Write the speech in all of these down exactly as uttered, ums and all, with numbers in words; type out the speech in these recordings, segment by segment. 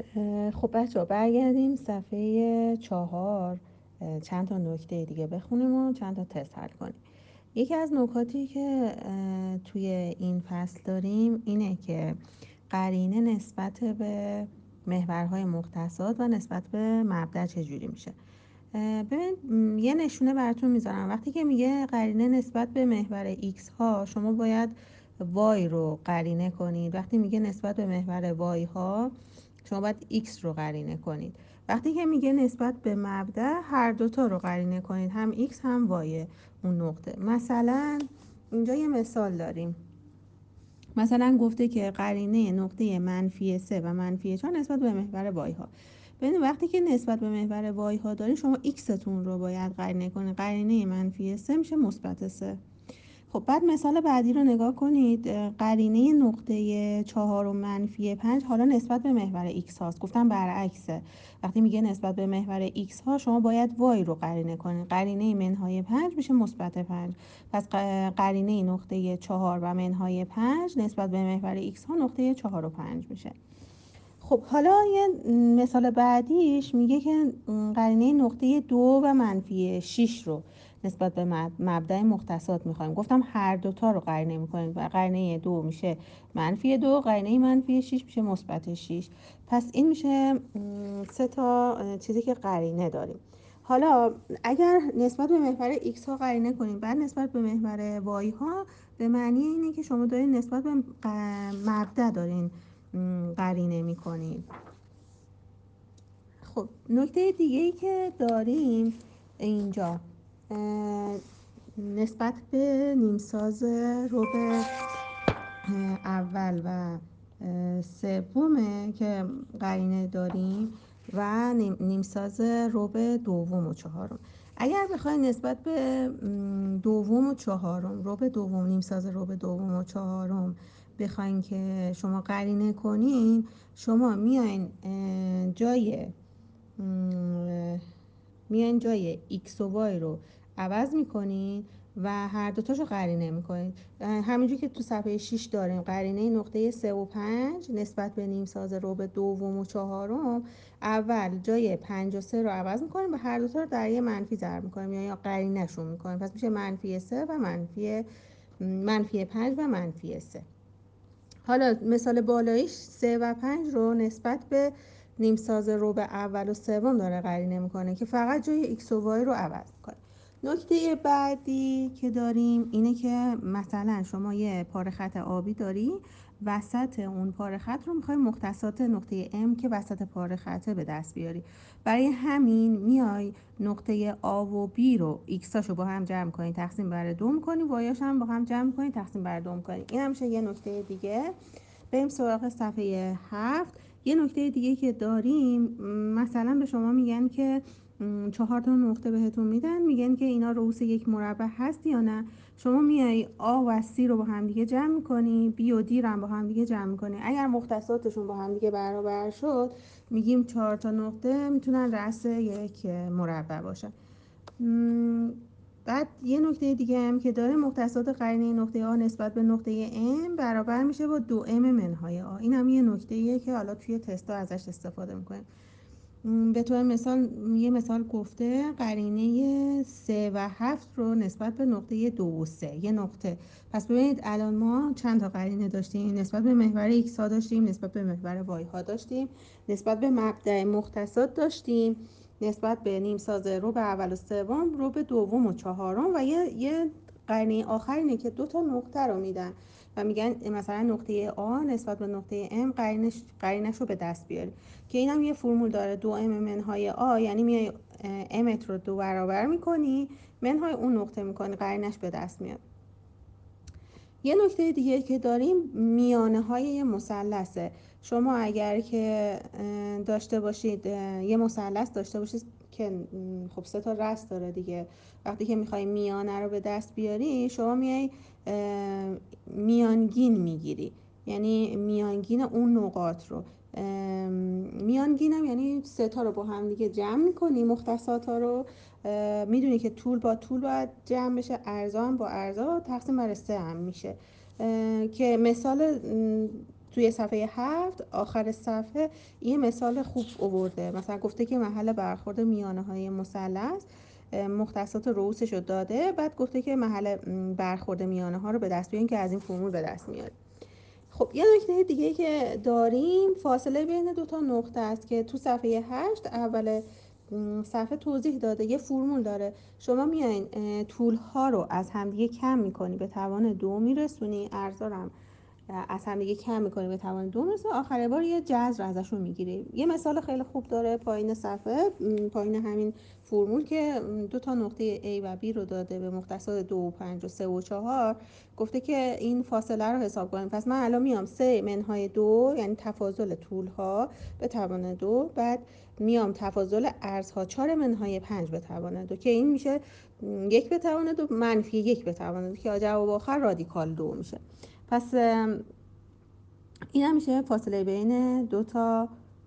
خب بچه برگردیم صفحه چهار. چند تا نکته دیگه بخونیم و چند تا تست حل کنیم. یکی از نکاتی که توی این فصل داریم اینه که قرینه نسبت به محورهای مختصات و نسبت به مبدأ چجوری میشه. ببین یه نشونه براتون میذارم. وقتی که میگه قرینه نسبت به محور x ها، شما باید y رو قرینه کنید. وقتی میگه نسبت به محور y ها، شما باید x رو قرینه کنید. وقتی که میگه نسبت به مبدأ، هر دوتا رو قرینه کنید، هم x هم y اون نقطه. مثلا اینجا یه مثال داریم. مثلا گفته که قرینه نقطه منفی سه و منفی چهار نسبت به محور وای ها. ببینید وقتی که نسبت به محور وای ها دارین، شما x تون رو باید قرینه کنید. قرینه منفی سه میشه مثبت سه. خب بعد مثال بعدی رو نگاه کنید. قرینه نقطه چهار و منفی پنج حالا نسبت به محور x هاست. گفتم برعکسه. وقتی میگه نسبت به محور x ها، شما باید y رو قرینه کنید. قرینه منهای پنج میشه مثبت پنج. پس قرینه نقطه چهار و منهای پنج نسبت به محور x ها نقطه چهار و پنج میشه. خب حالا یه مثال بعدیش میگه که قرینه نقطه دو و منفی شش رو نسبت به مبدأ مختصات میخوایم. گفتم هر دوتا رو قرینه میکنیم و قرینه دو میشه منفی دو، قرینه منفی شش میشه مثبت شش. پس این میشه سه تا چیزی که قرینه داریم. حالا اگر نسبت به محور x ها قرینه کنیم، بعد نسبت به محور y ها، به معنی اینه که شما دارین نسبت به مبدأ دارین قرینه میکنیم. خب نکته دیگه ای که داریم اینجا نسبت به نیمساز ربع اول و سومه که قرینه داریم و نیمساز ربع دوم و چهارم. اگر بخواید نسبت به دوم و چهارم، ربع دوم، نیمساز ربع دوم و چهارم بخواین که شما قرینه کنین، شما میاین جای میاین جای x و y رو عوض میکنین و هر دوتاشو قرینه میکنین. همینجور که تو صفحه شش داریم قرینه نقطه سه و پنج نسبت به نیمساز ربع دوم و چهارم، اول جای پنج و سه رو عوض میکنیم و هر دوتا رو در یه منفی ضرب میکنیم یا قرینه شون میکنیم. پس میشه منفی سه و منفی منفی پنج و منفی سه. حالا مثال بالاییش سه و پنج رو نسبت به نیمساز ربع اول و سوم داره قرینه میکنه که فقط جای x و y رو عوض میکنه. نکته بعدی که داریم اینه که مثلا شما یه پاره خط آبی داری، وسط اون پاره خط رو میخوای مختصات نقطه M که وسط پاره خطه به دست بیاری. برای همین میای نقطه A و B رو x هاشو با هم جمع کنی، تقسیم بر دو میکنی، y هاش هم با هم جمع کنی، تقسیم بر دو میکنی. این هم میشه یه نکته دیگه. بریم سراغ صفحه هفت. یه نکته دیگه که داریم، مثلا به شما میگن که چهار تا نقطه بهتون میدن، میگن که اینا رؤوس یک مربع هست یا نه. شما میای A و C رو با هم دیگه جمع میکنی، B و D رو هم با هم دیگه جمع میکنی. اگر مختصاتشون با هم دیگه برابر شد، میگیم چهار تا نقطه میتونن رأس یک مربع باشن. بعد یه نکته دیگه هم که داره، مختصات قرینه نقطه آ نسبت به نقطه M برابر میشه با دو ام منهای آ. این هم یه نکته‌ایه که حالا توی تستا ازش استفاده میکنیم. به طور مثال یه مثال گفته قرینه سه و هفت رو نسبت به نقطه دو و سه، یه نقطه. پس ببینید الان ما چند تا قرینه داشتیم. نسبت به محور x ها داشتیم، نسبت به محور y ها داشتیم، نسبت به مبدأ مختصات داشتیم، نسبت به نیمساز ربع اول و سوم، ربع دوم و چهارم، و یه یه قرینه آخر اینه که دو تا نقطه رو میدن و میگن مثلا نقطه آ نسبت به نقطه M قرینش قرینش رو به دست بیاری، که اینم یه فرمول داره. دو ام منهای آ، یعنی میای امت رو دو برابر میکنی، منهای اون نقطه میکنی، قرینش به دست میاد. یه نکته دیگه که داریم میانه های یه مثلثه. شما اگر که داشته باشید یه مثلث داشته باشید که خب سه تا رأس داره دیگه، وقتی که میخوای میانه رو به دست بیاری، شما میای میانگین میگیری، یعنی میانگین اون نقاط رو. میانگین هم یعنی سه تا رو با هم دیگه جمع میکنی، مختصات ها رو. میدونی که طول با طول باید جمع بشه، ارزا هم با ارزا، تقسیم بر سه هم میشه. که مثال توی صفحه هفت آخر صفحه یه مثال خوب آورده، مثلا گفته که محل برخورد میانه های مثلث مختصات رؤوسش رو داده، بعد گفته که محل برخورد میانه ها رو به دست بیارین که از این فرمول به دست میاد. خب یه نکته دیگه که داریم فاصله بین دو تا نقطه است که تو صفحه هشت اول صفحه توضیح داده، یه فرمول داره. شما میایین طول ها رو از همدیگه کم میکنی به توان دو میرسونی، ارزا رو هم از همدیگه کم میکنی به توان دو میرسونی، آخر بار یه جذر ازشون میگیری. یه مثال خیلی خوب داره پایین صفحه، پایین همین فرمول که دو تا نقطه A و B رو داده به مختصات دو و پنج و سه و چهار، گفته که این فاصله رو حساب کنیم. پس من الان میام سه منهای دو یعنی تفاضل طول ها به توان دو، بعد میام تفاضل ارزها چهار منهای پنج به توان دو که این میشه یک به توان دو منفی یک به توان دو که جواب آخر رادیکال دو میشه. پس این هم میشه فاصله بین دو تا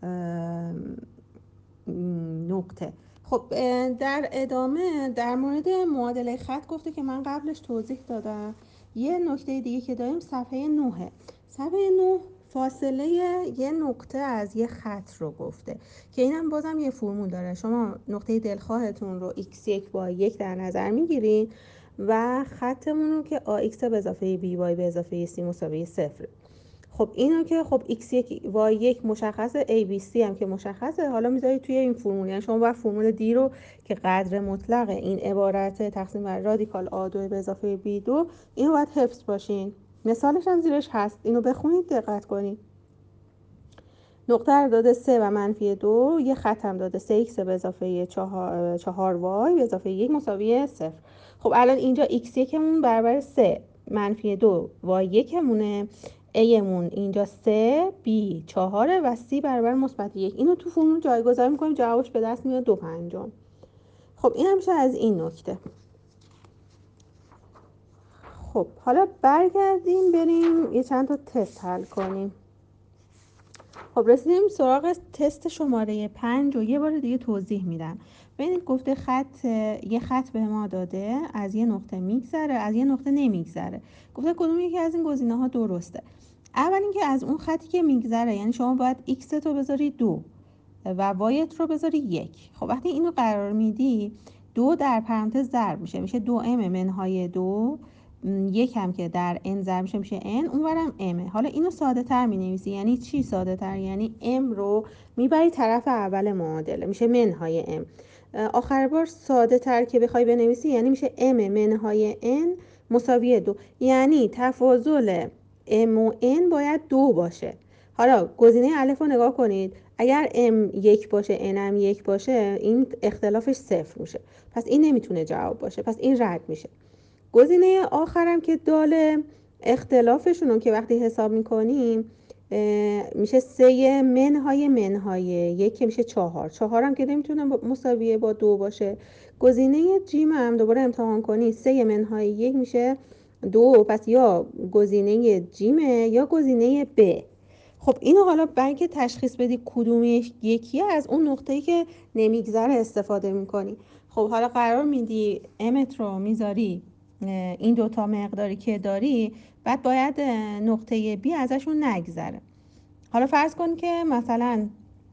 نقطه. خب در ادامه در مورد معادله خط گفته که من قبلش توضیح دادم. یه نکته دیگه که داریم صفحه نه. صفحه نه فاصله یه نقطه از یه خط رو گفته که اینم بازم یه فرمول داره. شما نقطه دلخواهتون رو ایکس یک با یک در نظر میگیرید و خطمون رو که آx به اضافه بی وای به اضافه سی مساوی صفر. خب اینو که خب ایکس یک وای یک مشخصه، ای بی سی هم که مشخصه، حالا میذارید توی این فرمول. یعنی شما باید فرمول دی رو که قدر مطلق این عبارت تقسیم بر رادیکال آ دو به اضافه بی دو، اینو باید حفظ باشین. مثالش هم زیرش هست، اینو بخونید دقت کنید. نقطه رو داده سه و منفی دو، یه خط هم داده سه ایکس به اضافه چهار, چهار وای به اضافه یک مساوی صفر. خب الان اینجا ایکس یکمون برابر سه، منفی دو وای یکمونه، ایمون اینجا سه، بی چهاره و سی برابر مثبت یک. اینو تو فرمول جایگذاری میکنیم، جوابش به دست میاد دو پنجم. خب این همیشه از این نکته. خب حالا برگردیم بریم یه چند تا تست حل کنیم. خب رسیدیم سراغ تست شماره پنج و یه بار دیگه توضیح میدم. ببینید گفته خط، یه خط به ما داده از یه نقطه میگذره از یه نقطه نمیگذره. گفته کدوم یکی از این گزینه ها درسته. اول اینکه از اون خطی که میگذره یعنی شما باید ایکس تو بذاری دو و وایت رو بذاری یک. خب وقتی اینو قرار میدی دو در پرانتز ضرب میشه، میشه دو ام منهای دو، یک هم که در n ضرب میشه میشه n، اونورم m. حالا اینو ساده تر می نویسی. یعنی چی ساده تر؟ یعنی m رو میبری طرف اول معادله، میشه منهای m. آخر بار ساده تر که بخوای بنویسی یعنی میشه m منهای n مساوی دو. یعنی تفاضل m و n باید دو باشه. حالا گزینه الف رو نگاه کنید، اگر m یک باشه n هم یک باشه این اختلافش صفر میشه، پس این نمیتونه جواب باشه، پس این رد میشه. گزینه آخرم که دال اختلافشون رو که وقتی حساب میکنیم میشه سه منهای منهای یک که میشه چهار. چهار هم که نمیتونه مساویه با دو باشه. گزینه جیم هم دوباره امتحان کنی، سه منهای یک میشه دو، پس یا گزینه جیمه یا گزینه ب. خب اینو حالا برای اینکه تشخیص بدی کدومش یکیه از اون نقطه‌ای که نمیگذره استفاده میکنی. خب حالا قرار میدی امت رو میذاری این دوتا مقداری که داری، بعد باید نقطه بی ازشون نگذره. حالا فرض کن که مثلا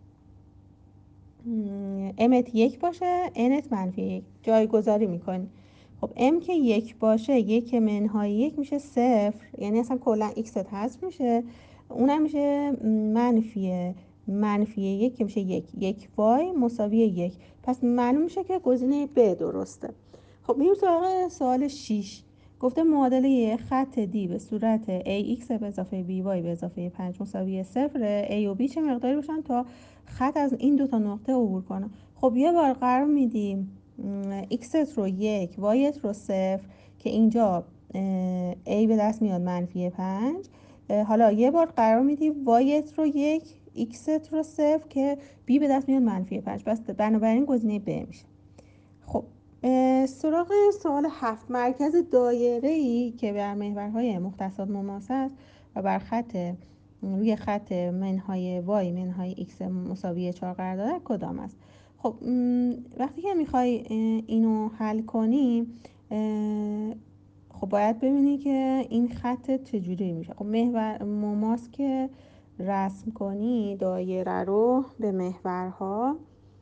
امت یک باشه انت منفی یک، جایگذاری میکنی. خب ام که یک باشه یک منهای یک میشه صفر، یعنی اصلا کلا ایکست حذف میشه، اونم میشه منفی منفی یک که میشه یک، یک وای مساوی یک. پس معلوم میشه که گزینه ب درسته. خب میریم سراغ سوال شش. گفته معادله خط دی به صورت ax به اضافه by به اضافه پنج مساوی صفر، a و b چه مقداری باشن تا خط از این دو تا نقطه عبور کنه. خب یه بار قرار میدیم x رو یک y رو صفر که اینجا a به دست میاد منفی پنج. حالا یه بار قرار میدیم y رو یک x رو صفر که b به دست میاد منفی پنج. پس بنابراین گزینه ب میشه. خب سراغ سوال هفت. مرکز دایره‌ای که بر محورهای مختصات مماس است و بر خط روی خط منهای y منهای x مساوی چهار قرار دارد کدام است؟ خب وقتی که میخوای اینو حل کنی، خب باید ببینی که این خط چجوری میشه. خب محور مماس که رسم کنی دایره رو به محورها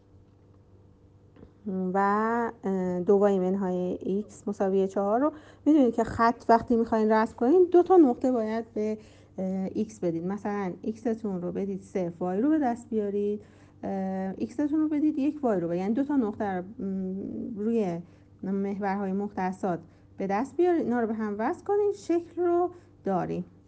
و دوای منهای x مساوی چهار رو میدونید که خط وقتی میخواین رسم کنین دو تا نقطه باید به x بدید. مثلا x تون رو بدید صفر، y رو به دست بیارید، x تون رو بدید یک، y رو بدید. یعنی دو تا نقطه رو روی محورهای مختصات به دست بیارید، اینا رو به هم وصل کنید، شکل رو داریم.